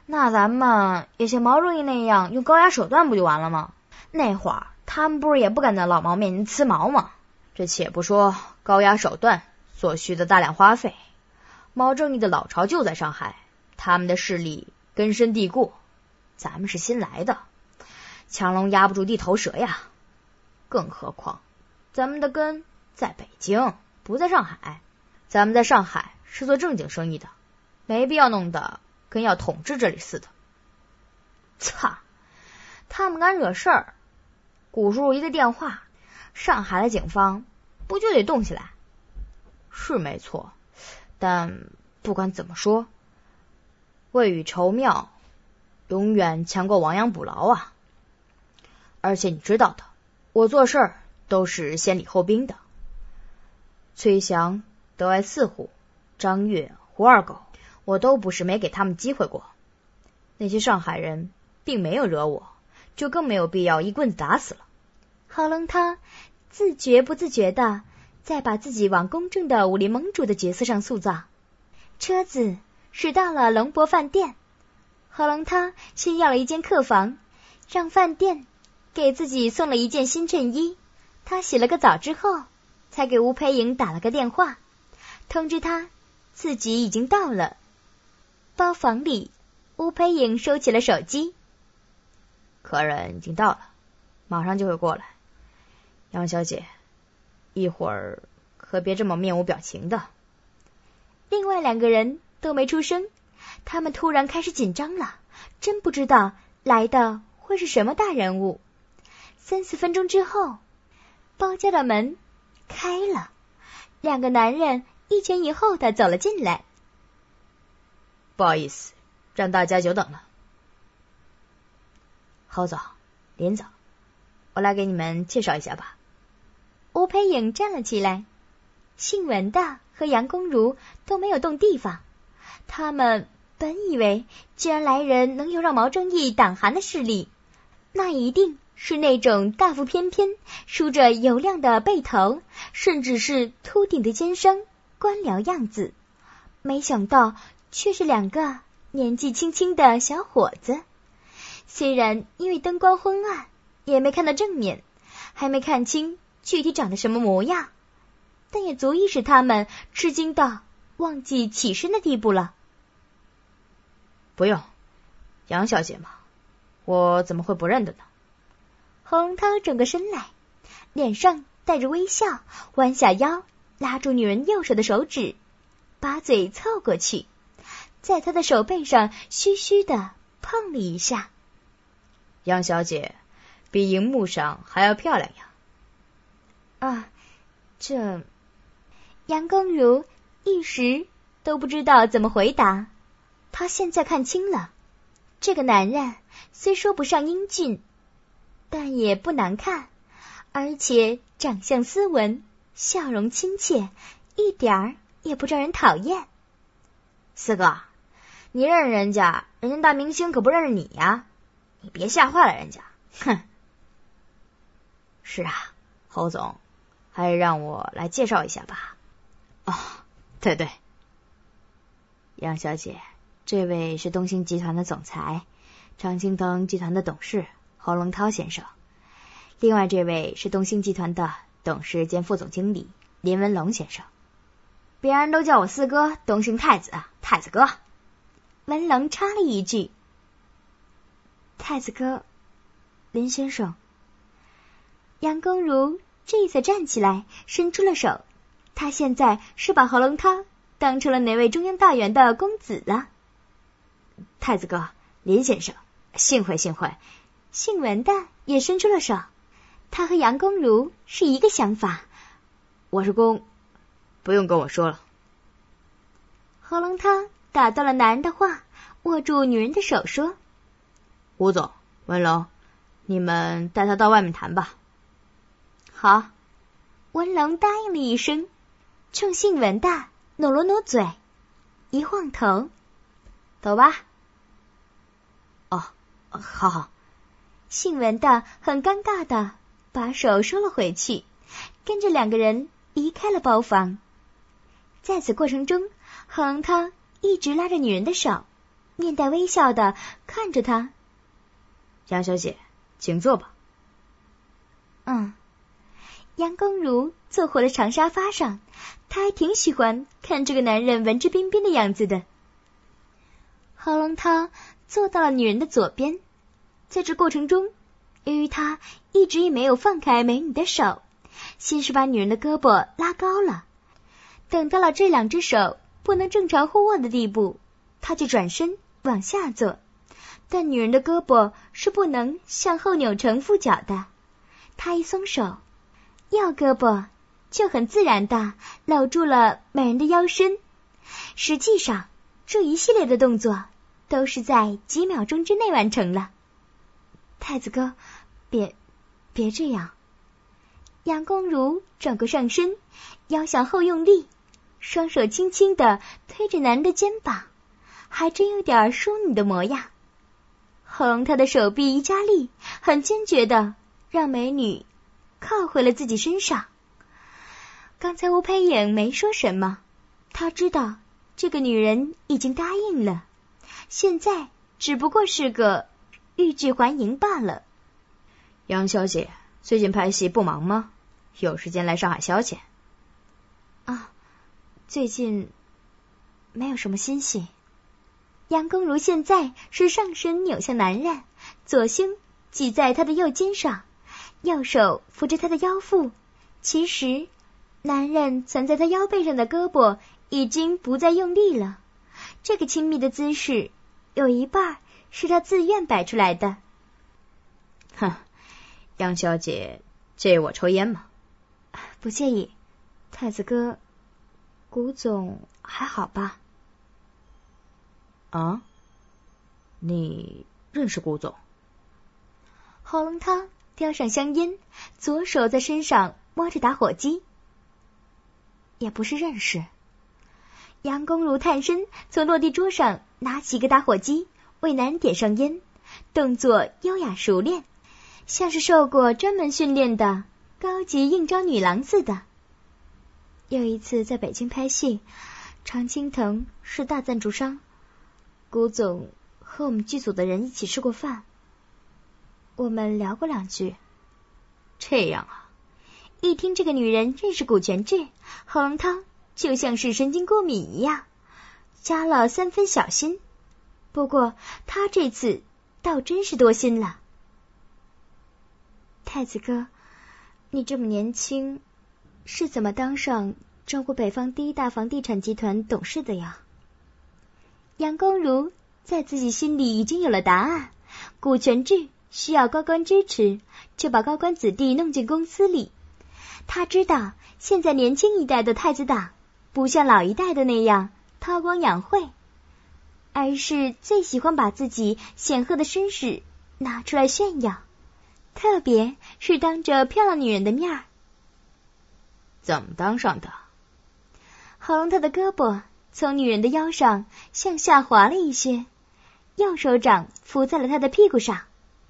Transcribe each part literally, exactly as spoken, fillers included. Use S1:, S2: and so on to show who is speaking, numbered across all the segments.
S1: 那咱们也像毛正义那样用高压手段不就完了吗？那会儿他们不是也不敢在老毛面前呲毛吗？这且不说高压手段所需的大量花费，毛正义的老巢就在上海，他们的势力根深蒂固，咱们是新来的，强龙压不住地头蛇呀。更何况咱们的根在北京，不在上海，咱们在上海是做正经生意的，没必要弄得跟要统治这里似的。擦，他们敢惹事儿，古叔叔一个电话，上海的警方不就得动起来？是没错，但不管怎么说，未雨绸缪永远强过亡羊补牢啊。而且你知道的，我做事儿都是先礼后兵的。崔祥、德外四虎、张悦、胡二狗，我都不是没给他们机会过。那些上海人并没有惹我，就更没有必要一棍子打死了。
S2: 喉咙他自觉不自觉的再把自己往公正的武林盟主的角色上塑造。车子驶到了龙博饭店，喉咙他先要了一间客房，让饭店给自己送了一件新衬衣。他洗了个澡之后，才给吴培莹打了个电话，通知他自己已经到了。包房里，吴培莹收起了手机。
S1: 客人已经到了，马上就会过来。杨小姐，一会儿可别这么面无表情的。
S2: 另外两个人都没出声，他们突然开始紧张了，真不知道来的会是什么大人物。三四分钟之后，包间的门开了，两个男人一前一后的走了进来。
S1: 不好意思，让大家久等了。侯总、林总，我来给你们介绍一下吧。
S2: 吴培颖站了起来，姓文的和杨公如都没有动地方。他们本以为既然来人能有让毛正义挡寒的势力，那一定是那种大腹翩翩、梳着油亮的背头，甚至是秃顶的奸商官僚样子。没想到却是两个年纪轻轻的小伙子。虽然因为灯光昏暗，也没看到正面，还没看清具体长得什么模样，但也足以使他们吃惊到忘记起身的地步了。
S1: 不用，杨小姐嘛，我怎么会不认得呢？
S2: 洪涛转过身来，脸上带着微笑，弯下腰，拉住女人右手的手指，把嘴凑过去，在她的手背上嘘嘘的碰了一下。
S1: 杨小姐比荧幕上还要漂亮呀。
S2: 啊，这……杨公如一时都不知道怎么回答。她现在看清了，这个男人虽说不上英俊，但也不难看，而且长相斯文，笑容亲切，一点儿也不招人讨厌。
S1: 四哥，你认识人家，人家大明星可不认识你呀，你别吓坏了人家。哼。是啊，侯总，还是让我来介绍一下吧。哦，对对，杨小姐，这位是东兴集团的总裁，常青藤集团的董事侯龙涛先生。另外这位是东兴集团的董事兼副总经理林文龙先生。别人都叫我四哥，东兴太子，太子哥。
S2: 文龙插了一句。太子哥，林先生。杨公如这才站起来，伸出了手。他现在是把侯龙涛当成了哪位中央大员的公子了。
S1: 太子哥，林先生，幸会幸会。
S2: 姓文的也伸出了手。他和杨公如是一个想法。
S1: 我是公，不用跟我说了。
S2: 侯龙涛打断了男人的话，握住女人的手说：
S1: 吴总、文龙，你们带他到外面谈吧。
S2: 好。文龙答应了一声，冲姓文的努了努嘴，一晃头：
S1: 走吧。哦，好好。
S2: 姓文的很尴尬的把手收了回去，跟着两个人离开了包房。在此过程中，侯龙涛一直拉着女人的手， 面带微笑的看着他。
S1: 杨小姐，请坐吧。
S2: 嗯。杨公如坐回了长沙发上，她还挺喜欢看这个男人文质彬彬的样子的。何龙涛坐到了女人的左边，在这过程中，由于他一直也没有放开美女的手，先是把女人的胳膊拉高了，等到了这两只手不能正常互握的地步，他就转身往下坐，但女人的胳膊是不能向后扭成负角的，他一松手，右胳膊就很自然地搂住了美人的腰身。实际上，这一系列的动作都是在几秒钟之内完成了。太子哥，别别这样。杨公如转过上身，腰向后用力，双手轻轻地推着男人的肩膀，还真有点淑女的模样。后龙他的手臂一加力，很坚决地让美女靠回了自己身上。刚才吴佩影没说什么，他知道这个女人已经答应了，现在只不过是个欲拒还迎罢了。
S1: 杨小姐，最近拍戏不忙吗？有时间来上海消遣？
S2: 啊，最近没有什么新戏。杨公如现在是上身扭向男人，左胸挤在他的右肩上，右手扶着他的腰腹。其实男人存在他腰背上的胳膊已经不再用力了，这个亲密的姿势有一半是他自愿摆出来的。
S1: 哼，杨小姐，借我抽烟吗？
S2: 不介意。太子哥，古总还好吧？
S1: 啊？你认识古总？
S2: 喉咙汤叼上香烟，左手在身上摸着打火机。也不是认识。杨公如探身从落地桌上拿起一个打火机，为男人点上烟，动作优雅熟练，像是受过专门训练的高级应招女郎似的。有一次在北京拍戏，常青藤是大赞助商，古总和我们剧组的人一起吃过饭，我们聊过两句。
S1: 这样啊。
S2: 一听这个女人认识古全志，喉咙汤就像是神经过敏一样，加了三分小心。不过他这次倒真是多心了。太子哥，你这么年轻，是怎么当上中国北方第一大房地产集团董事的呀？杨公如在自己心里已经有了答案，古全志需要高官支持，就把高官子弟弄进公司里。他知道现在年轻一代的太子党不像老一代的那样韬光养晦，而是最喜欢把自己显赫的身世拿出来炫耀，特别是当着漂亮女人的面儿。
S1: 怎么当上的？
S2: 喉咙他的胳膊从女人的腰上向下滑了一些，右手掌扶在了她的屁股上。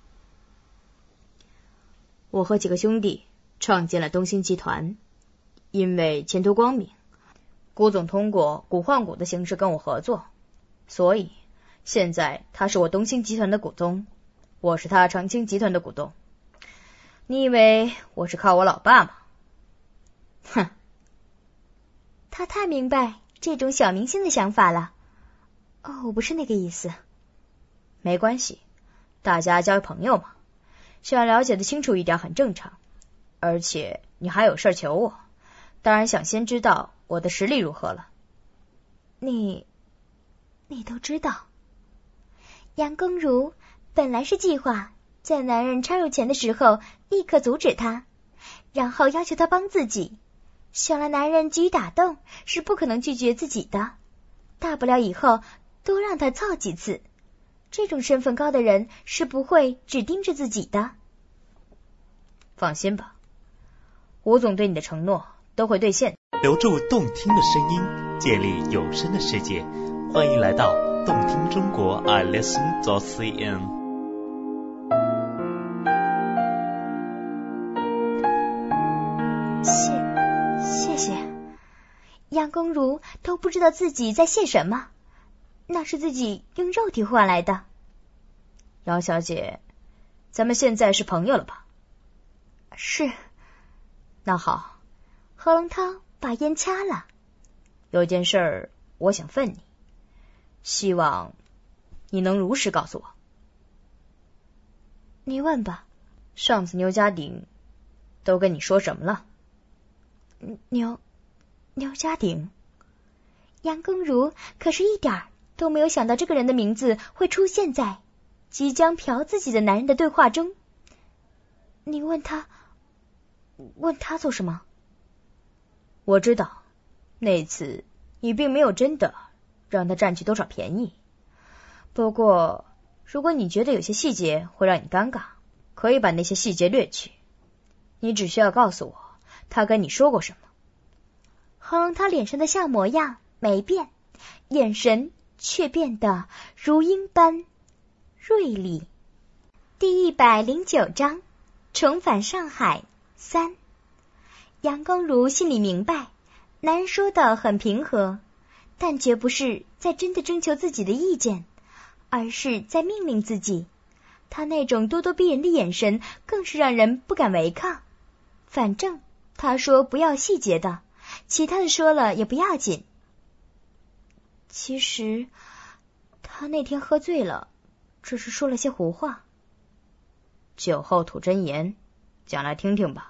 S1: 我和几个兄弟创建了东兴集团，因为前途光明，古总通过股换股的形式跟我合作，所以现在他是我东兴集团的股东，我是他长青集团的股东。你以为我是靠我老爸吗？哼！
S2: 他太明白这种小明星的想法了。哦，我不是那个意思。
S1: 没关系，大家交朋友嘛，想了解的清楚一点很正常。而且你还有事求我，当然想先知道我的实力如何了。
S2: 你，你都知道。杨公如本来是计划在男人插入钱的时候立刻阻止他，然后要求他帮自己。想来男人急于打动，是不可能拒绝自己的，大不了以后多让他操几次。这种身份高的人是不会只盯着自己的。
S1: 放心吧，吴总对你的承诺都会兑现。
S3: 留住动听的声音，建立有声的世界，欢迎来到动听中国 I listen dot c n。
S2: 谢谢谢。杨公如都不知道自己在谢什么， 那是自己用肉体换来的。
S1: 姚小姐，咱们现在是朋友了吧？
S2: 是。
S1: 那好。
S2: 何龙涛把烟掐了。
S1: 有件事儿我想问你，希望你能如实告诉我。
S2: 你问吧。
S1: 上次牛家鼎都跟你说什么了？
S2: 牛牛家鼎。杨庚如可是一点儿都没有想到这个人的名字会出现在即将嫖自己的男人的对话中。你问他问他做什么？
S1: 我知道那次你并没有真的让他占去多少便宜，不过如果你觉得有些细节会让你尴尬，可以把那些细节略去，你只需要告诉我他跟你说过什么。
S2: 何龙他脸上的笑模样没变，眼神却变得如鹰般锐利。第一百零九章，重返上海三。杨庚如心里明白，男人说的很平和，但绝不是在真的征求自己的意见，而是在命令自己。他那种咄咄逼人的眼神更是让人不敢违抗。反正他说不要细节的，其他的说了也不要紧。其实他那天喝醉了，只是说了些胡话。
S1: 酒后吐真言，讲来听听吧。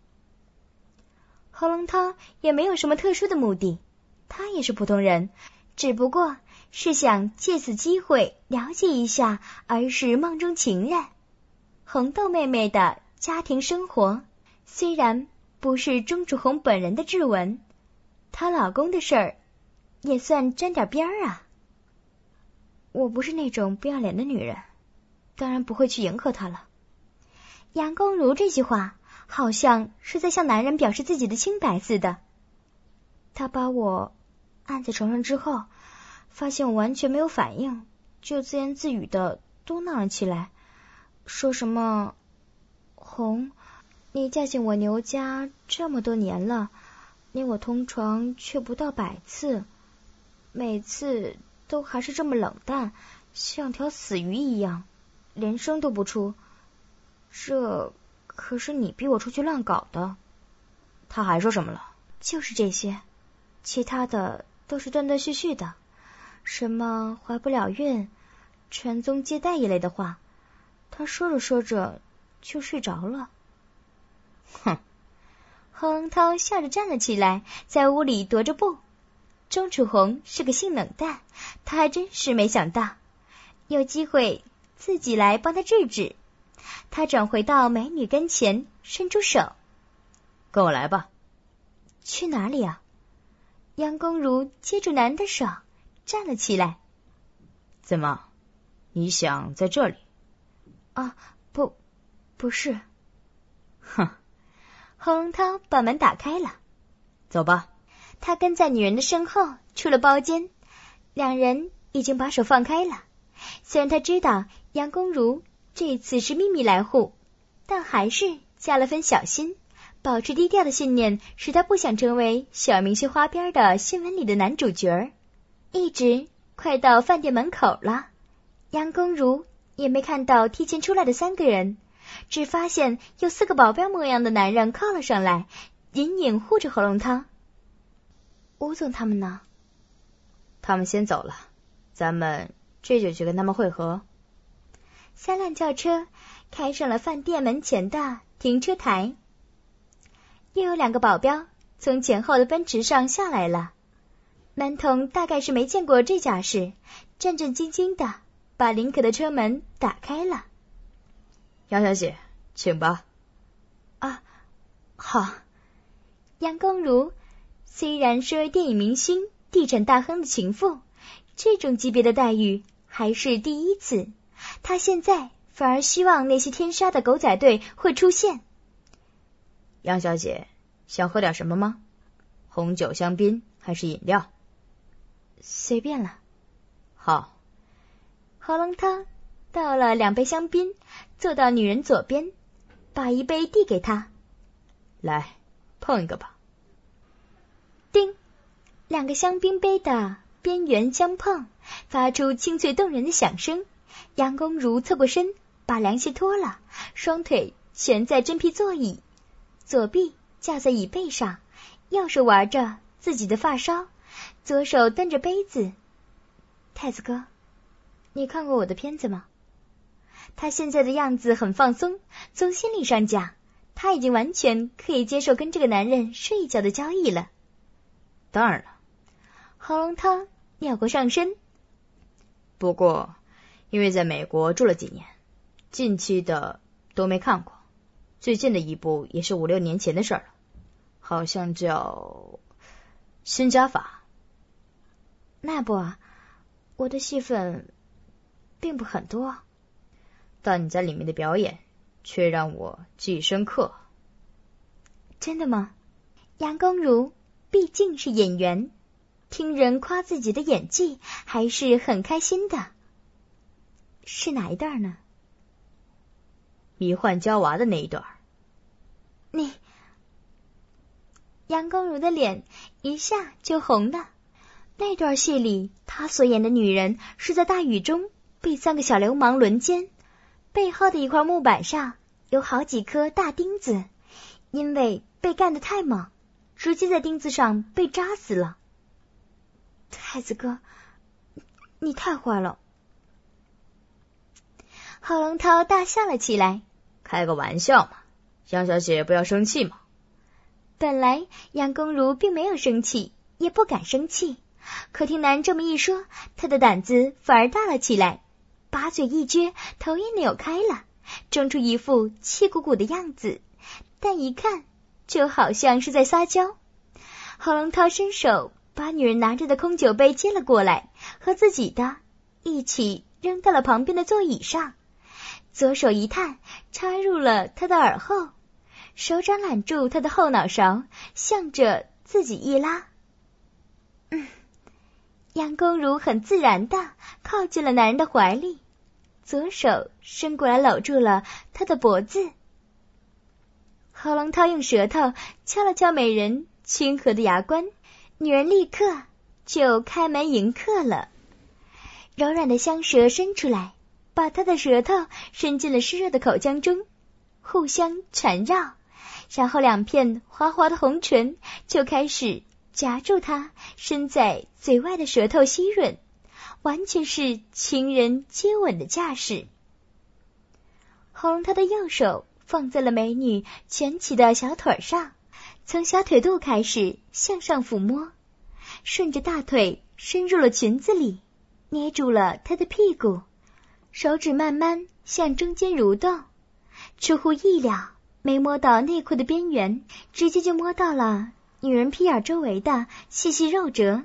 S2: 何龙涛也没有什么特殊的目的，他也是普通人，只不过是想借此机会了解一下儿时梦中情人红豆妹妹的家庭生活。虽然不是钟楚红本人的质问，她老公的事儿也算沾点边儿啊。我不是那种不要脸的女人，当然不会去迎合他了。杨庚如这句话好像是在向男人表示自己的清白似的。他把我按在床上之后，发现我完全没有反应，就自言自语的嘟囔了起来，说什么红，你嫁进我牛家这么多年了，连我同床却不到百次，每次都还是这么冷淡，像条死鱼一样，连声都不出。这可是你逼我出去乱搞的。
S1: 他还说什么了？
S2: 就是这些，其他的都是断断续续的，什么怀不了孕、传宗接代一类的话。他说着说着就睡着了。
S1: 哼！
S2: 何龙涛笑着站了起来，在屋里踱着步。钟楚红是个性冷淡，他还真是没想到有机会自己来帮他治治。他转回到美女跟前，伸出手：“
S1: 跟我来吧。”
S2: 去哪里啊？杨庚如接住男的手，站了起来。
S1: 怎么，你想在这里？
S2: 啊，不，不是。
S1: 哼！
S2: 何龙涛把门打开了。
S1: 走吧。
S2: 他跟在女人的身后出了包间，两人已经把手放开了。虽然他知道杨庚如这次是秘密来沪，但还是加了分小心。保持低调的信念使他不想成为小明星花边的新闻里的男主角。一直快到饭店门口了，杨庚如也没看到提前出来的三个人，只发现有四个保镖模样的男人靠了上来，隐隐护着何龙涛。吴总他们呢？
S1: 他们先走了，咱们这就去跟他们会合。
S2: 三辆轿车开上了饭店门前的停车台，又有两个保镖从前后的奔驰上下来了。门童大概是没见过这架势，战战兢兢的把林可的车门打开了。
S1: 杨小姐，请吧。
S2: 啊，好。杨庚如虽然是位电影明星、地产大亨的情妇，这种级别的待遇还是第一次。他现在反而希望那些天杀的狗仔队会出现。
S1: 杨小姐，想喝点什么吗？红酒、香槟还是饮料？
S2: 随便了。
S1: 好。
S2: 何龙涛倒了两杯香槟，坐到女人左边，把一杯递给她。
S1: 来，碰一个吧。
S2: 叮，两个香槟杯的边缘相碰，发出清脆动人的响声。杨公如侧过身，把凉鞋脱了，双腿悬在真皮座椅，左臂架在椅背上，右手玩着自己的发梢，左手端着杯子。太子哥，你看过我的片子吗？他现在的样子很放松，从心理上讲，他已经完全可以接受跟这个男人睡一觉的交易了。
S1: 当然了。
S2: 喉咙涛扭过上身。
S1: 不过因为在美国住了几年，近期的都没看过，最近的一部也是五六年前的事儿了，好像叫新加法。
S2: 那不啊，我的戏份并不很多，
S1: 但你在里面的表演却让我记忆深刻。
S2: 真的吗？杨公如毕竟是演员，听人夸自己的演技还是很开心的。是哪一段呢？
S1: 迷幻娇娃的那一段。
S2: 你……杨公如的脸一下就红了。那段戏里，她所演的女人是在大雨中被三个小流氓轮奸，背后的一块木板上有好几颗大钉子，因为被干得太猛，直接在钉子上被扎死了。太子哥，你太坏了。郝龙涛大笑了起来。
S1: 开个玩笑嘛，杨小姐不要生气嘛。
S2: 本来杨公如并没有生气，也不敢生气，可听男这么一说，他的胆子反而大了起来，把嘴一撅，头也扭开了，装出一副气鼓鼓的样子，但一看就好像是在撒娇。郝龙涛伸手把女人拿着的空酒杯接了过来，和自己的一起扔到了旁边的座椅上，左手一探，插入了她的耳后，手掌揽住她的后脑勺，向着自己一拉。嗯，杨公如很自然地靠近了男人的怀里，左手伸过来搂住了他的脖子。郝龙涛用舌头敲了敲美人亲和的牙关，女人立刻就开门迎客了。柔软的香舌伸出来，把他的舌头伸进了湿热的口腔中，互相缠绕，然后两片滑滑的红唇就开始夹住他伸在嘴外的舌头吸吮，完全是情人接吻的架势。郝龙涛的右手放在了美女蜷起的小腿上，从小腿肚开始向上抚摸，顺着大腿深入了裙子里，捏住了她的屁股，手指慢慢向中间蠕动，出乎意料，没摸到内裤的边缘，直接就摸到了女人屁眼周围的细细肉褶。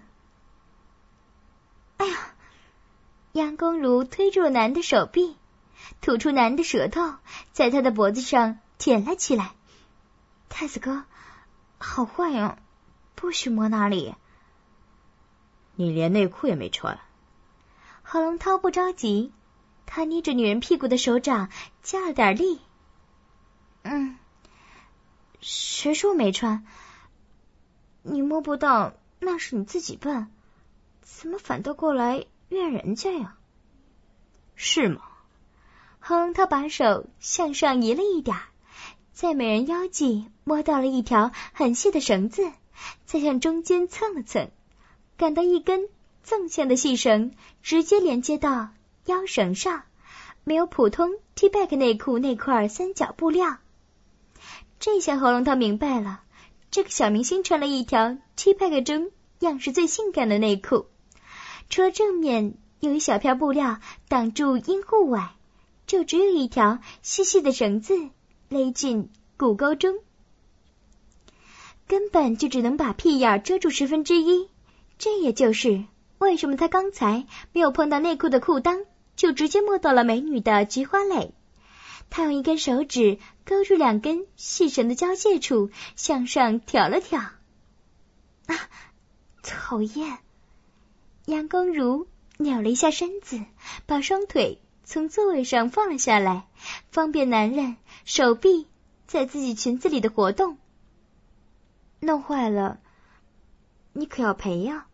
S2: 哎呀！杨公如推住了男的手臂，吐出男的舌头，在他的脖子上舔了起来。太子哥，好坏呀、啊，不许摸那里。
S1: 你连内裤也没穿。
S2: 郝龙涛不着急，他捏着女人屁股的手掌加了点力。嗯，谁说没穿？你摸不到，那是你自己笨，怎么反倒过来怨人家呀？
S1: 是吗？
S2: 郝龙涛把手向上移了一点，在美人腰际摸到了一条很细的绳子，再向中间蹭了蹭，感到一根纵向的细绳直接连接到腰绳上，没有普通 T-back 内裤那块三角布料。这下郝龙涛明白了，这个小明星穿了一条 T-back 中样式最性感的内裤，除了正面有一小片布料挡住阴户外，就只有一条细细的绳子勒进骨沟中，根本就只能把屁眼遮住十分之一。这也就是为什么他刚才没有碰到内裤的裤裆，就直接摸到了美女的菊花蕾。他用一根手指勾住两根细绳的交界处，向上挑了挑。啊，讨厌！杨公如扭了一下身子，把双腿从座位上放了下来，方便男人手臂在自己裙子里的活动。弄坏了，你可要赔呀！